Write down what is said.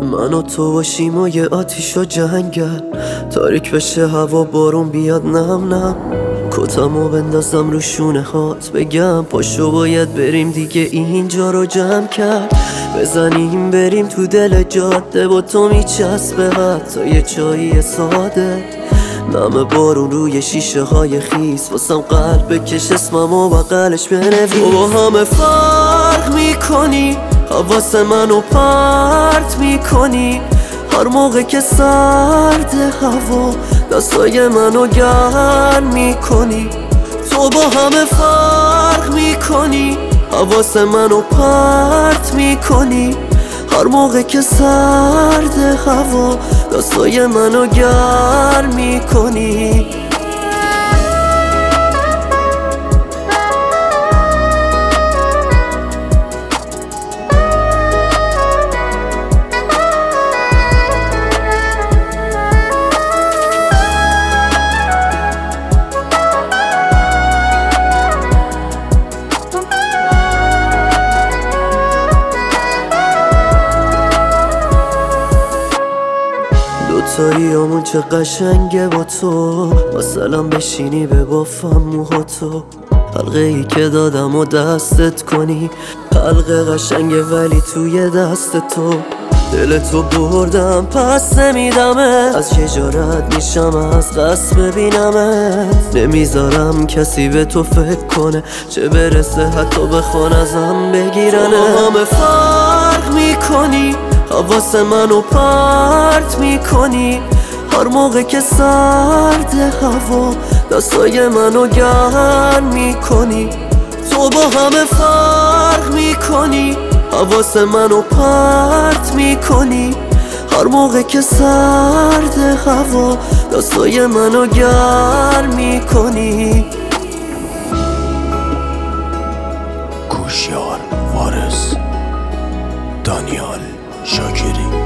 من و تو باشیم و یه آتیش و جنگل، تاریک بشه هوا بارون بیاد نم نم، کتمو بندازم رو شونه هات بگم پاشو باید بریم دیگه اینجا رو جمع کرد، بزنیم بریم تو دل جاده با تو میچسبه حتی یه چایی ساده، نم بارون روی شیشه های خیس واسم قلب بکش اسممو بغلش بنویس. تو با همه فرق میکنی، حواس منو پرت میکنی، هر موقع که سرد هوا دستای منو گرم میکنی. تو با همه فرق میکنی، حواس منو پرت میکنی، هر موقع که سرد هوا دستای منو گرم میکنی. دوتاییامون چه قشنگه با تو، مثلا بشینی به بافم موهاتو، حلقه ای که دادم و دستت کنی، حلقه قشنگه ولی توی دست تو، دل تو بردم پس نمیدمت، از شجارت میشم از قصد ببینمت، نمیذارم کسی به تو فکر کنه چه برسه حتی بخوان ازم بگیرنه. همه فرق میکنی، حواس منو پرت میکنی، هر موقع که سرد هوا دستای منو گرم میکنی. تو با همه فرق میکنی، حواس منو پرت میکنی، هر موقع که سرد هوا دستای منو گرم میکنی. کوشیار وارث، دانیال شاکری.